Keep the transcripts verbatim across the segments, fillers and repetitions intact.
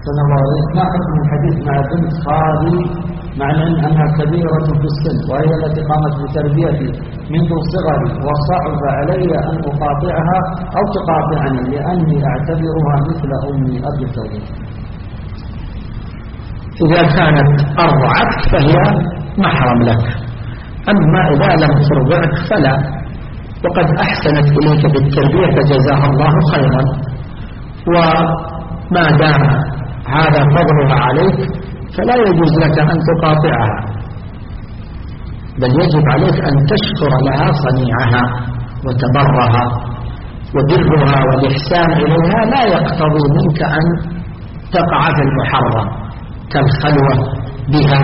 أحسن الله عليك. ما حكم الحديث مع بنت خالي مع أنها كبيرة في السن وهي التي قامت بتربيتي منذ صغري وصعب علي أن أقاطعها أو تقاطعني لأني أعتبرها مثل أمي؟ أرجو التوضيح. إذا كانت أرضعتك فهي محرم لك، أما إذا لم ترضعك فلا، وقد أحسنت إليك بالتربية فجزاها الله خيرا، وما دام هذا فضلها عليك فلا يجوز لك أن تقاطعها، بل يجب عليك أن تشكر لها صنيعها وتبرها، وبرها والإحسان إليها لا يقتضي منك أن تقع في المحرم كالخلوة بها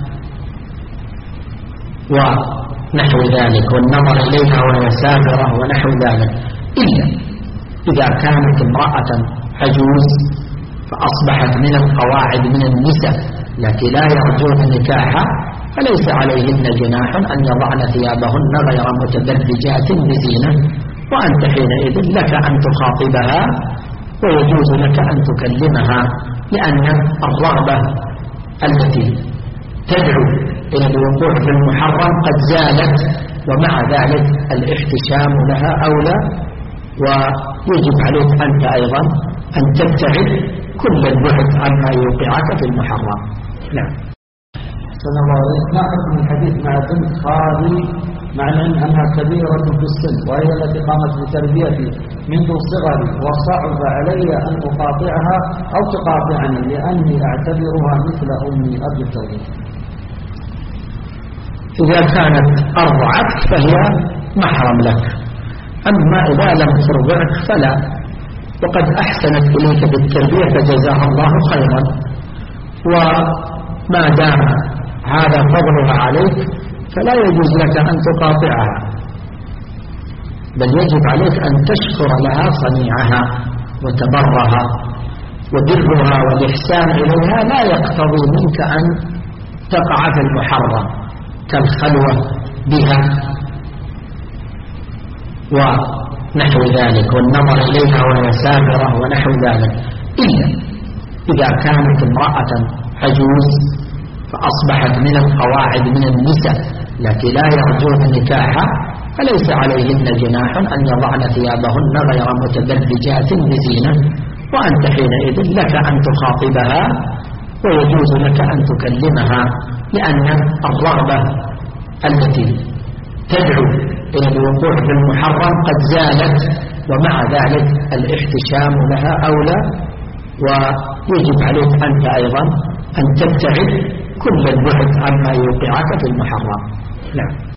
ونحو ذلك والنظر إليها وهي سافرة ونحو ذلك، إلا إذا كانت امرأة عجوز فأصبحت من القواعد من النساء التي لا يرجون نكاحا فليس عليهن جناح أن يضعن ثيابهن غير متبرجات بزينة، وأنت حينئذ لك أن تخاطبها ويجوز لك أن تكلمها، لأن الرغبة التي تدعو إلى الوقوع في المحرم قد زالت، ومع ذلك الاحتشام لها أولى، ويجب عليك أنت أيضا أن تبتعد كل البعد عما يوقعك في المحرم. نعم. أحسن الله عليك. ما حكم الحديث مع بنت خالي مع أنها كبيرة في السن وهي التي قامت بتربيتي منذ صغري وصعب علي أن أقاطعها أو تقاطعني لأني أعتبرها مثل أمي؟ أرجو التوضيح. إذا كانت أرضعتك فهي محرم لك، أما إذا لم ترضعك فلا، وقد أحسنت إليك بالتربية فجزاها الله خيرا، وما دام هذا فضلها عليك فلا يجوز لك أن تقاطعها، بل يجب عليك أن تشكر لها صنيعها وتبرها، وبرها والإحسان إليها لا يقتضي منك أن تقع في المحرم كالخلوة بها ونحو ذلك والنظر إليها وهي سافرة ونحو ذلك، إلا إذا كانت امرأة عجوز فأصبحت من القواعد من النساء التي لا يرجون نكاحا فليس عليهن جناح أن يضعن ثيابهن غير متبرجات بزينة، وأنت حينئذ لك أن تخاطبها ويجوز لك أن تكلمها، لأن الرغبة التي تدعو إلى الوقوع في المحرم قد زالت، ومع ذلك الاحتشام لها أولى، ويجب عليك أنت أيضا أن تبتعد كل البعد عما يوقعك في المحرم. نعم.